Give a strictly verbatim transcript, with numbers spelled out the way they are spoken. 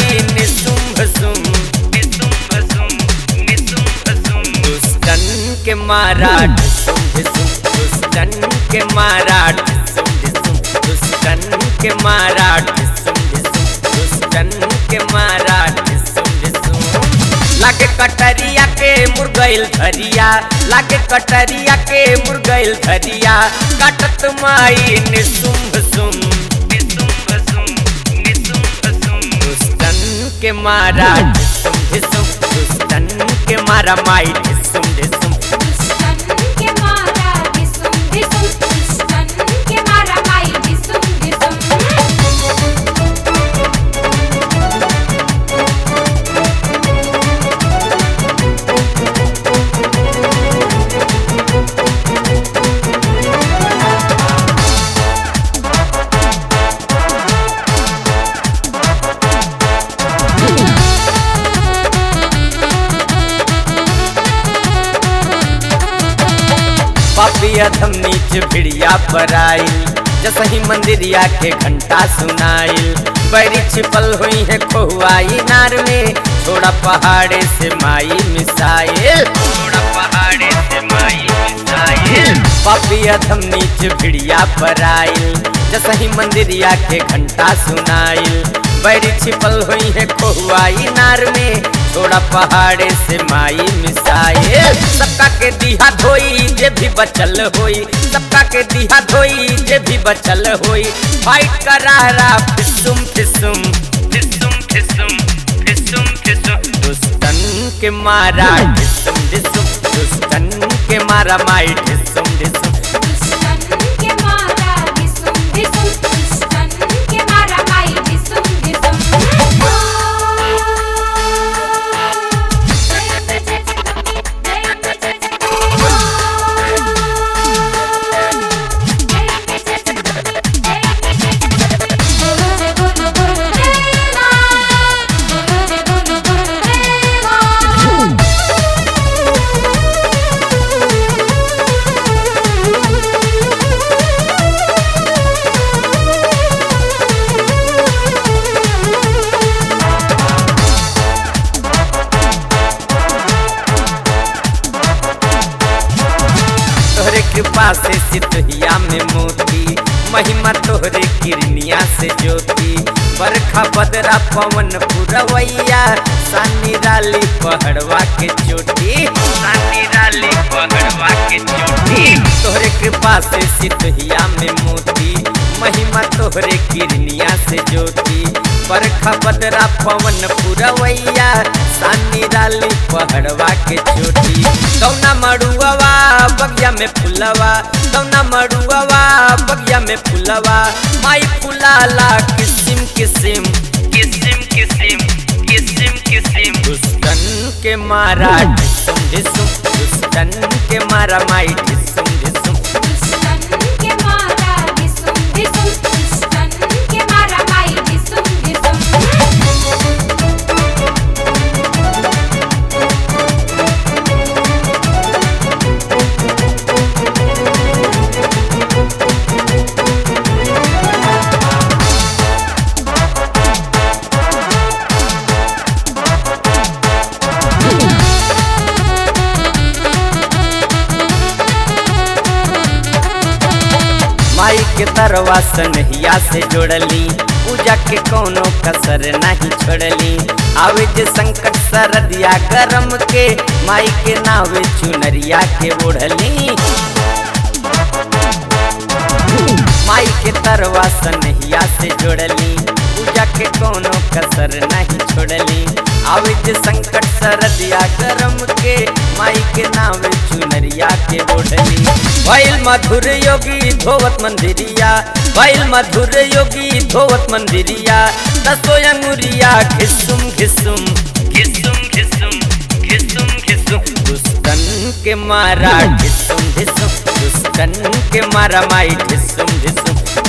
माई निसुम्भ सुम निसुम्भ सुम निसुम्भ सुम दुष्टन के मारा ढिसुम ढिसुम दुष्टन के मारा ढिसुम ढिसुम दुष्टन के मारा ढिसुम ढिसुम दुष्टन के मारा ढिसुम ढिसुम लागे कटरिया के मुर्गैल धरिया लागे कटरिया के मुर्गैल धरिया काटत माई निसुम्भ सुम निसुम्भ सुम निसुम्भ सुम दुष्टन के मारा ढिसुम ढिसुम दुष्टन के मारा माई ढिसुम ढिसुम दुष्टन के मारा ढिसुम ढिसुम दुष्टन के मारा माई ढिसुम ढिसुम पापी अधम नीच भिड़िया पर आइल जसही मंदिरिया के घंटा सुनाइल बैरी छिपल हुई है खोहुआई नार में छोड़ा पहाड़े से माई मिसाइल छोड़ा पहाड़े से माई मिसाइल पापी अधम नीच भिड़िया पर आइल जसही मंदिरिया के घंटा सुनाइल बैरी छिपल हुई है खोहुआई नार में छोड़ा पहाड़े से माई मिसाइल सबका के दिहा धोई जे भी बचल होई सबका के दिहा धोई जे भी बचल होई फाइट करारा फिसुम फिसुम फिसुम फिसुम फिसुम फिसुम दुष्टन के मारा ढिसुम ढिसुम दुष्टन के मारा माई ढिसुम ढिसुम दुष्टन के मारा ढिसुम ढिसुम दुष्टन के मारा माई ढिसुम ढिसुम तोहरे कृपा से सितहिया में मोती महिमा तोहरे किरनिया से ज्योति बरखा बदरा पवन पुरवैया सानी राली पहड़वा के चोटी सानी राली पहड़वा के चोटी तोहरे कृपा से सितहिया में मोती महिमा तोहरे किरनिया से ज्योति बरखा बदरा पवन पुरवैया सानी राली पहड़वा के चोटी कौना मड़ुआवा बगिया में फुलवा कौना मड़ुआवा बगिया में फुलवा माई फुलाला किसिम किसिम किसिम किसिम किसिम किसिम दुष्टन के मारा ढिसुम ढिसुम दुष्टन के मारा माई ढिसुम ढिसुम दुष्टन के मारा ढिसुम ढिसुम दुष्टन के मारा माई ढिसुम ढिसुम माई के तरवा सनहिया से जोड़ली पूजा के कोनो कसर नहीं छोड़ली आवे जे संकट सरदिया गरम के माई के नावे चुनरिया के ओढ़ली माई के तरवा सनहिया से जोड़ली पूजा के कोनो कसर नहीं छोड़ली आवे जे संकट सरदिया गरम के माई के नावे चुनरिया के ओढ़ली भइल मधुर योगी धोवत मंदिरिया भइल मधुर योगी धोवत मंदिरिया दसो अंगुरिया घिसुम घिसुम घिसुम घिसुम घिसुम घिसुम दुष्टन के मारा घिसुम घिसुम दुष्टन के मारा माई घिसुम घिसुम